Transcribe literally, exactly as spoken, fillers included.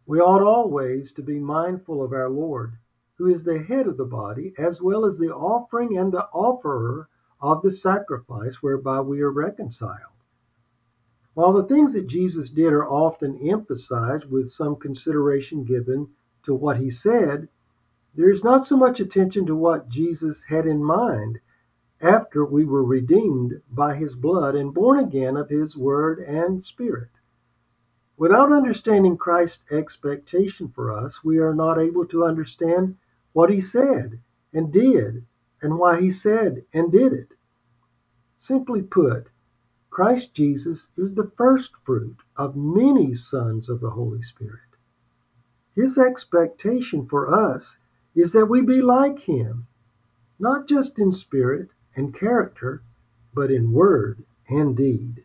We ought always to be mindful of our Lord, who is the head of the body, as well as the offering and the offerer of the sacrifice whereby we are reconciled. While the things that Jesus did are often emphasized with some consideration given to what he said, there is not so much attention to what Jesus had in mind after we were redeemed by his blood and born again of his word and spirit. Without understanding Christ's expectation for us, we are not able to understand what he said and did and why he said and did it. Simply put, Christ Jesus is the first fruit of many sons of the Holy Spirit. His expectation for us is that we be like him, not just in spirit and character, but in word and deed.